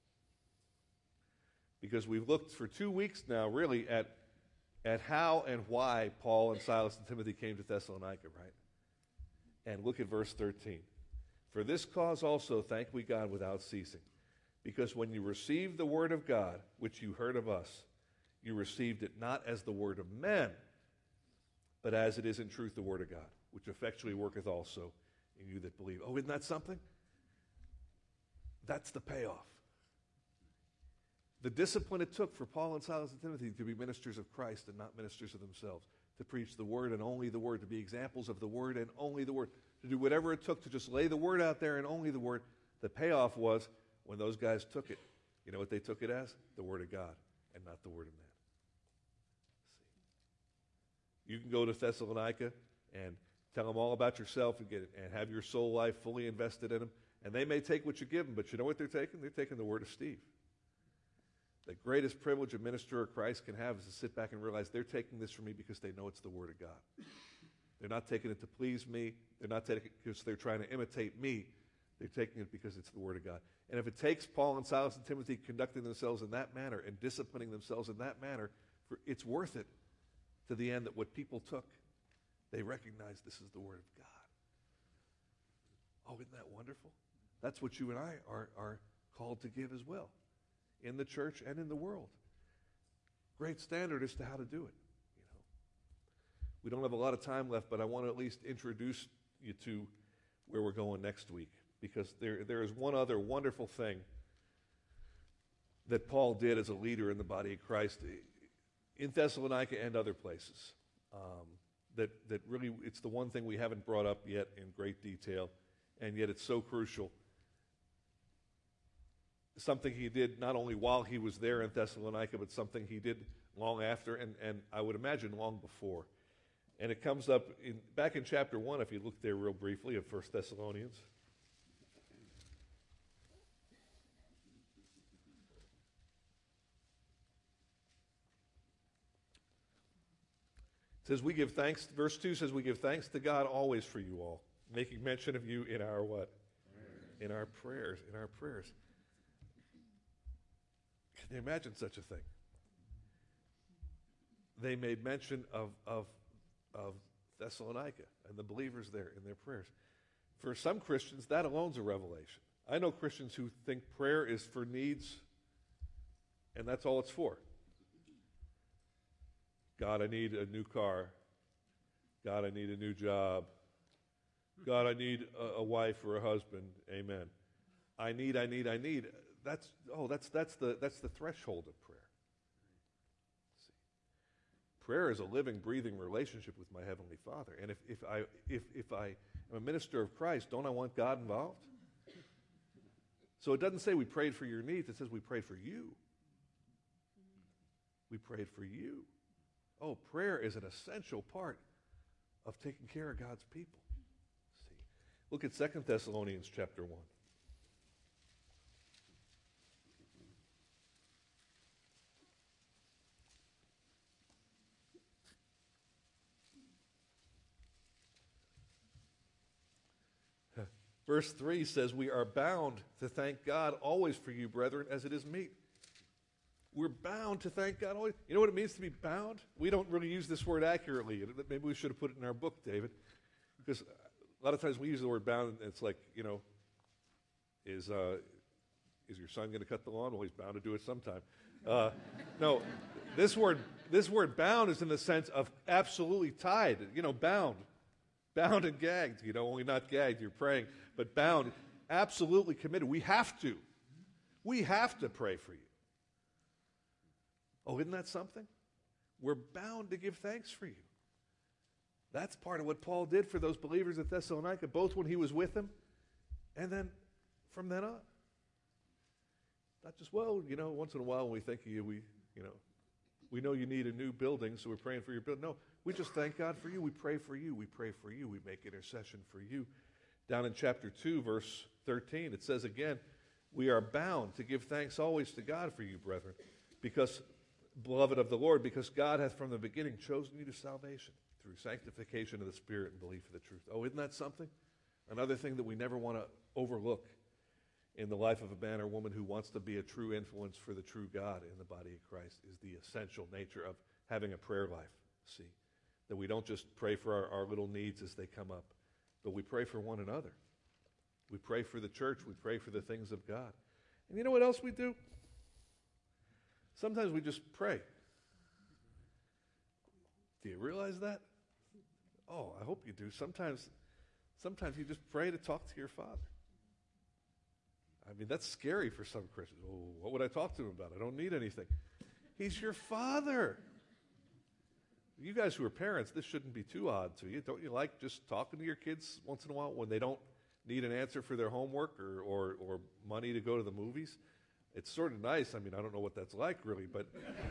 Because we've looked for two weeks now, really, at at how and why Paul and Silas and Timothy came to Thessalonica, right? And look at verse thirteen. For this cause also thank we God without ceasing, because when you received the word of God, which you heard of us, you received it not as the word of men, but as it is in truth the word of God, which effectually worketh also in you that believe. Oh, isn't that something? That's the payoff. The discipline it took for Paul and Silas and Timothy to be ministers of Christ and not ministers of themselves, to preach the word and only the word, to be examples of the word and only the word, to do whatever it took to just lay the word out there and only the word. The payoff was when those guys took it. You know what they took it as? The word of God and not the word of man. See? You can go to Thessalonica and tell them all about yourself and, get it, and have your soul life fully invested in them, and they may take what you give them, but you know what they're taking? They're taking the word of Steve. The greatest privilege a minister of Christ can have is to sit back and realize they're taking this from me because they know it's the Word of God. They're not taking it to please me. They're not taking it because they're trying to imitate me. They're taking it because it's the Word of God. And if it takes Paul and Silas and Timothy conducting themselves in that manner and disciplining themselves in that manner, for, it's worth it to the end that what people took, they recognize this is the Word of God. Oh, isn't that wonderful? That's what you and I are, are called to give as well, in the church and in the world. Great standard as to how to do it. You know, we don't have a lot of time left, but I want to at least introduce you to where we're going next week, because there there is one other wonderful thing that Paul did as a leader in the body of Christ in Thessalonica and other places. Um, that that really, it's the one thing we haven't brought up yet in great detail, and yet it's so crucial. Something he did not only while he was there in Thessalonica, but something he did long after, and, and I would imagine long before. And it comes up in, back in chapter one, if you look there real briefly, of First Thessalonians. It says, we give thanks, verse two says, we give thanks to God always for you all, making mention of you in our what? Prayers. In our prayers, in our prayers. Can you imagine such a thing? They made mention of, of, of Thessalonica and the believers there in their prayers. For some Christians, that alone's a revelation. I know Christians who think prayer is for needs, and that's all it's for. God, I need a new car. God, I need a new job. God, I need a, a wife or a husband. Amen. I need, I need, I need. That's oh, that's that's the that's the threshold of prayer. See, prayer is a living, breathing relationship with my Heavenly Father. And if, if I if if I am a minister of Christ, don't I want God involved? So it doesn't say we prayed for your needs, it says we prayed for you. We prayed for you. Oh, prayer is an essential part of taking care of God's people. See. Look at Second Thessalonians chapter one. Verse three says, we are bound to thank God always for you, brethren, as it is meet. We're bound to thank God always. You know what it means to be bound? We don't really use this word accurately. Maybe we should have put it in our book, David. Because a lot of times we use the word bound, and it's like, you know, is uh, is your son going to cut the lawn? Well, he's bound to do it sometime. Uh, no, this word this word bound is in the sense of absolutely tied. You know, bound, bound and gagged. You know, only not gagged. You're praying, but bound, absolutely committed. We have to, we have to pray for you. Oh, isn't that something? We're bound to give thanks for you. That's part of what Paul did for those believers at Thessalonica, both when he was with them and then from then on. Not just, well, you know, once in a while when we think of you, we, you know, we know you need a new building, so we're praying for your building. No, we just thank God for you. We pray for you. We pray for you. We make intercession for you. Down in chapter two, verse thirteen, it says again, we are bound to give thanks always to God for you, brethren, because, beloved of the Lord, because God hath from the beginning chosen you to salvation through sanctification of the Spirit and belief of the truth. Oh, isn't that something? Another thing that we never want to overlook in the life of a man or woman who wants to be a true influence for the true God in the body of Christ is the essential nature of having a prayer life. See, that we don't just pray for our, our little needs as they come up, but we pray for one another. We pray for the church. We pray for the things of God. And you know what else we do? Sometimes we just pray. Do you realize that? Oh, I hope you do. Sometimes, sometimes you just pray to talk to your Father. I mean, that's scary for some Christians. Oh, what would I talk to him about? I don't need anything. He's your Father. You guys who are parents, this shouldn't be too odd to you. Don't you like just talking to your kids once in a while when they don't need an answer for their homework or, or, or money to go to the movies? It's sort of nice. I mean, I don't know what that's like really, but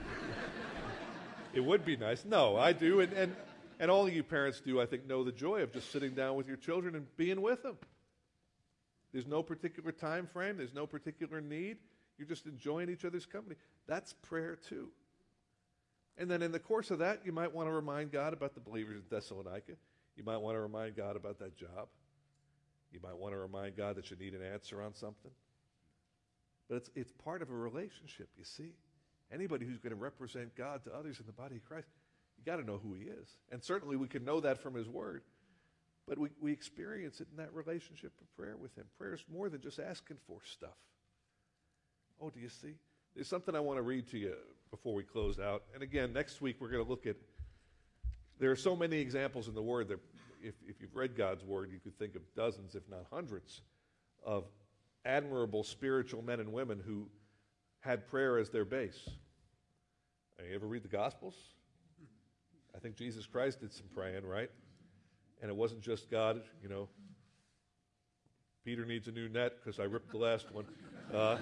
it would be nice. No, I do. And, and, and all of you parents do, I think, know the joy of just sitting down with your children and being with them. There's no particular time frame. There's no particular need. You're just enjoying each other's company. That's prayer too. And then in the course of that, you might want to remind God about the believers in Thessalonica. You might want to remind God about that job. You might want to remind God that you need an answer on something. But it's, it's part of a relationship, you see. Anybody who's going to represent God to others in the body of Christ, you got to know who he is. And certainly we can know that from his word. But we, we experience it in that relationship of prayer with him. Prayer is more than just asking for stuff. Oh, do you see? There's something I want to read to you before we close out. And again, next week we're going to look at, there are so many examples in the Word that if, if you've read God's Word, you could think of dozens, if not hundreds, of admirable spiritual men and women who had prayer as their base. You ever read the Gospels? I think Jesus Christ did some praying, right? And it wasn't just God, you know, Peter needs a new net because I ripped the last one. Uh,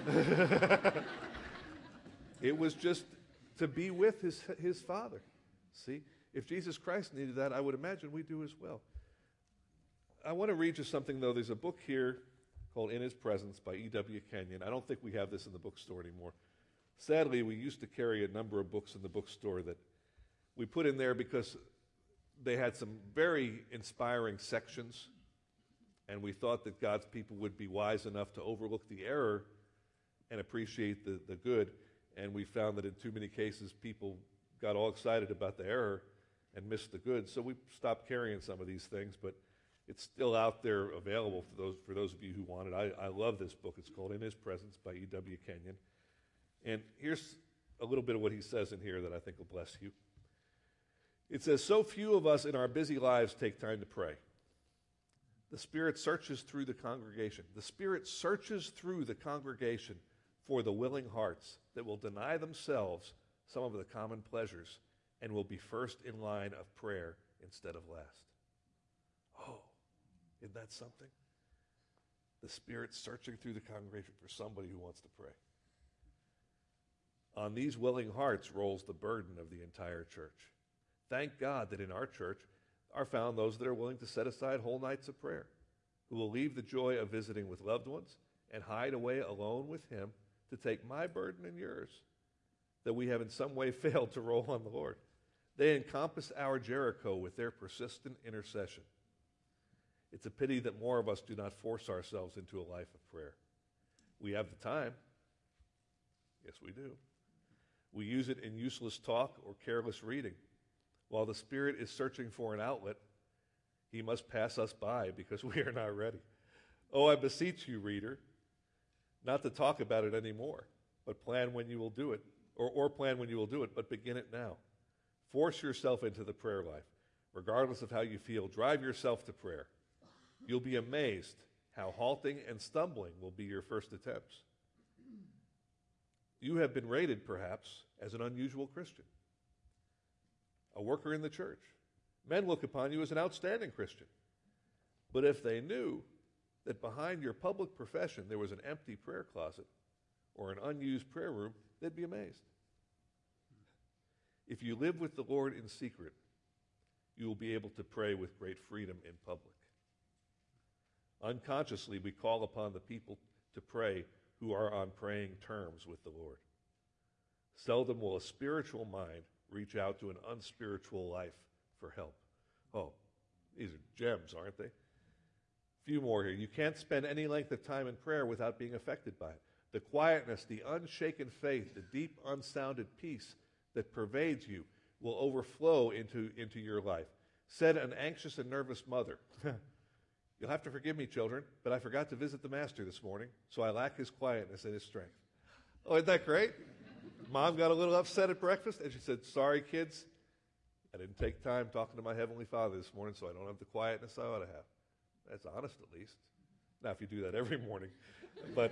it was just to be with his, his Father. See, if Jesus Christ needed that, I would imagine we do as well. I want to read you something, though. There's a book here called In His Presence by E W Kenyon. I don't think we have this in the bookstore anymore. Sadly, we used to carry a number of books in the bookstore that we put in there because they had some very inspiring sections, and we thought that God's people would be wise enough to overlook the error and appreciate the, the good. And we found that in too many cases, people got all excited about the error and missed the good. So we stopped carrying some of these things, but it's still out there available for those for those of you who want it. I, I love this book. It's called In His Presence by E W Kenyon. And here's a little bit of what he says in here that I think will bless you. It says, so few of us in our busy lives take time to pray. The Spirit searches through the congregation. The Spirit searches through the congregation for the willing hearts that will deny themselves some of the common pleasures and will be first in line of prayer instead of last. Oh, isn't that something? The Spirit searching through the congregation for somebody who wants to pray. On these willing hearts rolls the burden of the entire church. Thank God that in our church are found those that are willing to set aside whole nights of prayer, who will leave the joy of visiting with loved ones and hide away alone with him to take my burden and yours, that we have in some way failed to roll on the Lord. They encompass our Jericho with their persistent intercession. It's a pity that more of us do not force ourselves into a life of prayer. We have the time. Yes, we do. We use it in useless talk or careless reading. While the Spirit is searching for an outlet, he must pass us by because we are not ready. Oh, I beseech you, reader, not to talk about it anymore, but plan when you will do it, or, or plan when you will do it, but begin it now. Force yourself into the prayer life. Regardless of how you feel, drive yourself to prayer. You'll be amazed how halting and stumbling will be your first attempts. You have been rated, perhaps, as an unusual Christian, a worker in the church. Men look upon you as an outstanding Christian. But if they knew that behind your public profession there was an empty prayer closet or an unused prayer room, they'd be amazed. If you live with the Lord in secret, you will be able to pray with great freedom in public. Unconsciously, we call upon the people to pray who are on praying terms with the Lord. Seldom will a spiritual mind reach out to an unspiritual life for help. Oh, these are gems, aren't they? Few more here. You can't spend any length of time in prayer without being affected by it. The quietness, the unshaken faith, the deep, unsounded peace that pervades you will overflow into, into your life. Said an anxious and nervous mother, "You'll have to forgive me, children, but I forgot to visit the Master this morning, so I lack his quietness and his strength." Oh, isn't that great? Mom got a little upset at breakfast, and she said, "Sorry, kids, I didn't take time talking to my Heavenly Father this morning, so I don't have the quietness I ought to have." That's honest, at least. Now, if you do that every morning. But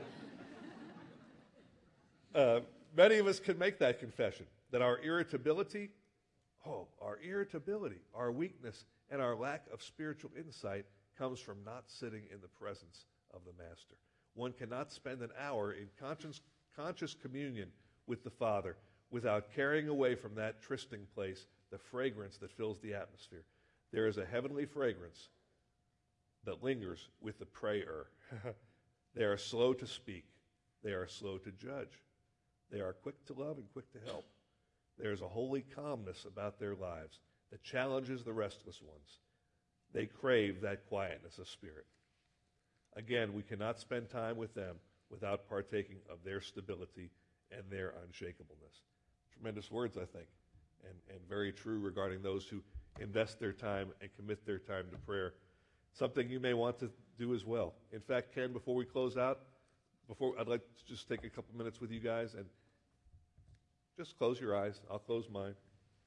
uh, many of us can make that confession, that our irritability, oh, our irritability, our weakness, and our lack of spiritual insight comes from not sitting in the presence of the Master. One cannot spend an hour in conscious, conscious communion with the Father without carrying away from that trysting place the fragrance that fills the atmosphere. There is a heavenly fragrance that lingers with the prayer. They are slow to speak. They are slow to judge. They are quick to love and quick to help. There is a holy calmness about their lives that challenges the restless ones. They crave that quietness of spirit. Again, we cannot spend time with them without partaking of their stability and their unshakableness. Tremendous words, I think, and, and very true regarding those who invest their time and commit their time to prayer. Something you may want to do as well. In fact, Ken, before we close out, before I'd like to just take a couple minutes with you guys and just close your eyes. I'll close mine.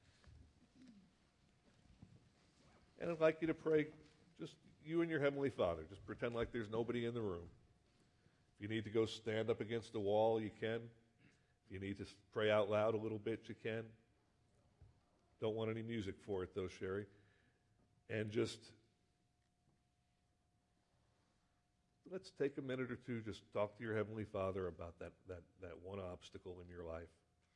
And I'd like you to pray, just you and your Heavenly Father. Just pretend like there's nobody in the room. If you need to go stand up against the wall, you can. If you need to pray out loud a little bit, you can. Don't want any music for it, though, Sherry. And just let's take a minute or two, just talk to your Heavenly Father about that, that, that one obstacle in your life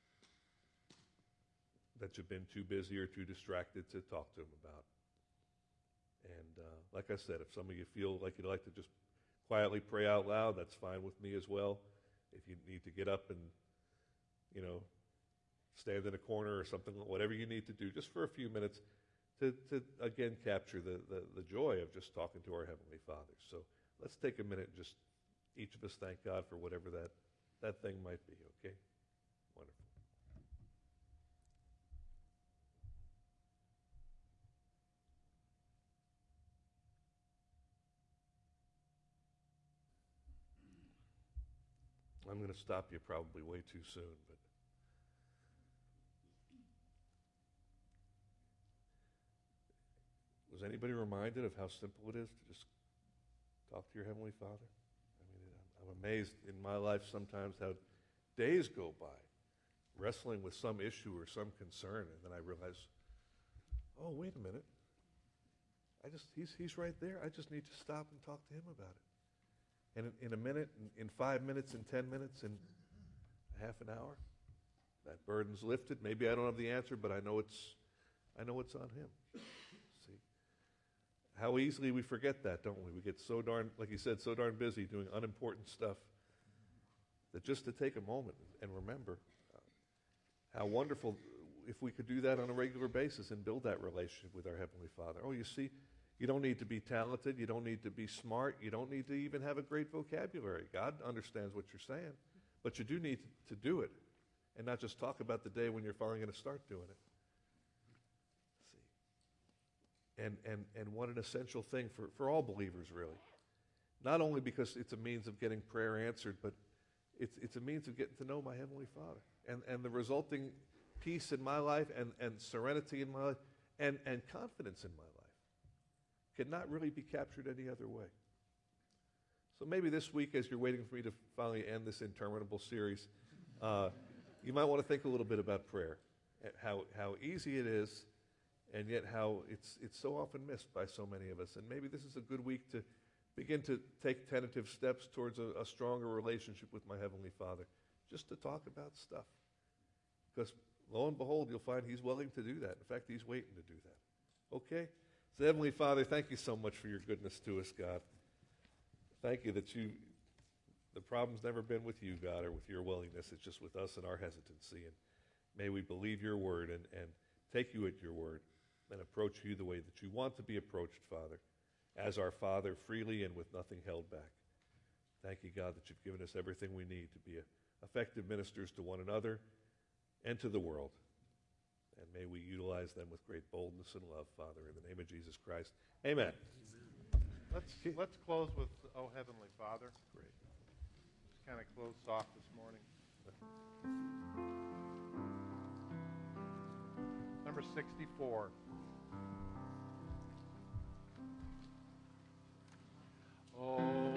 that you've been too busy or too distracted to talk to him about. And uh, like I said, if some of you feel like you'd like to just quietly pray out loud, that's fine with me as well. If you need to get up and, you know, stand in a corner or something, whatever you need to do, just for a few minutes to, to again, capture the, the, the joy of just talking to our Heavenly Father. So let's take a minute and just each of us thank God for whatever that, that thing might be, okay? Wonderful. I'm going to stop you probably way too soon, but was anybody reminded of how simple it is to just talk to your Heavenly Father? I mean, I'm amazed in my life sometimes how days go by wrestling with some issue or some concern, and then I realize, oh, wait a minute. I just he's he's right there. I just need to stop and talk to him about it. And in, in a minute, in, in five minutes, in ten minutes, in half an hour, that burden's lifted. Maybe I don't have the answer, but I know it's I know it's on him. See? How easily we forget that, don't we? We get so darn, like you said, so darn busy doing unimportant stuff that just to take a moment and remember uh, how wonderful if we could do that on a regular basis and build that relationship with our Heavenly Father. Oh, you see, you don't need to be talented. You don't need to be smart. You don't need to even have a great vocabulary. God understands what you're saying, but you do need to do it. and not just talk about the day when you're finally going to start doing it. See. And, and, and what an essential thing for, for all believers, really. Not only because it's a means of getting prayer answered, but it's, it's a means of getting to know my Heavenly Father. And, and the resulting peace in my life and, and serenity in my life and, and confidence in my life cannot really be captured any other way. So maybe this week, as you're waiting for me to finally end this interminable series, uh, you might want to think a little bit about prayer, how, how easy it is, and yet how it's, it's so often missed by so many of us. And maybe this is a good week to begin to take tentative steps towards a, a stronger relationship with my Heavenly Father, just to talk about stuff. Because lo and behold, you'll find He's willing to do that. In fact, He's waiting to do that. Okay? So Heavenly Father, thank you so much for your goodness to us, God. Thank you that you, the problem's never been with you, God, or with your willingness. It's just with us and our hesitancy. And may we believe your word and, and take you at your word and approach you the way that you want to be approached, Father, as our Father, freely and with nothing held back. Thank you, God, that you've given us everything we need to be effective ministers to one another and to the world. And may we utilize them with great boldness and love, Father, in the name of Jesus Christ. Amen. Let's, let's close with, oh, Heavenly Father. Great. Just kind of close soft this morning. Number sixty-four. Oh,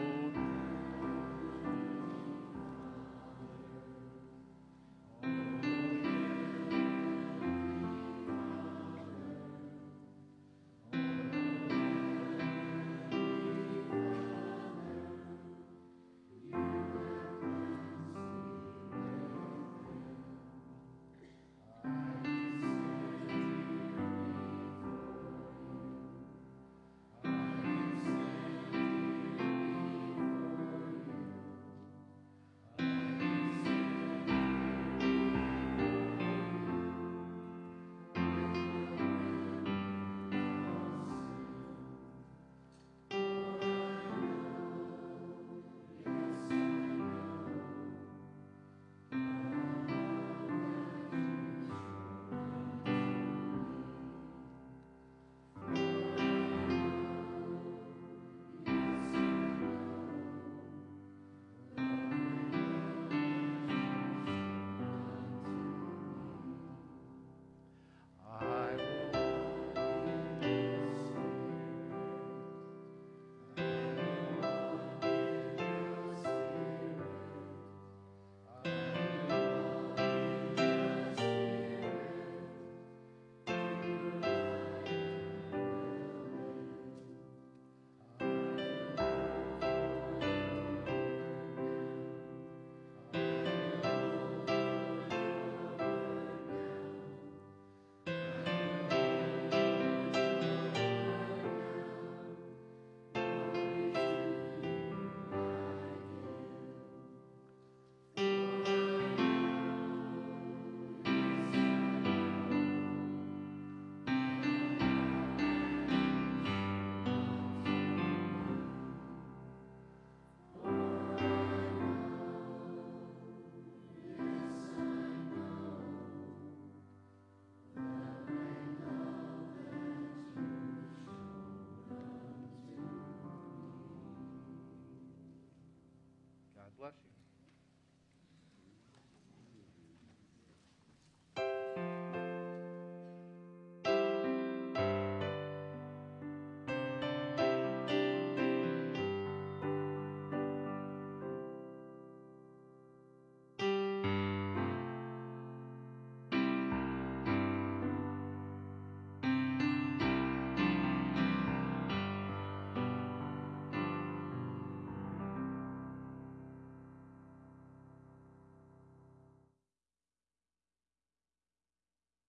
bless you.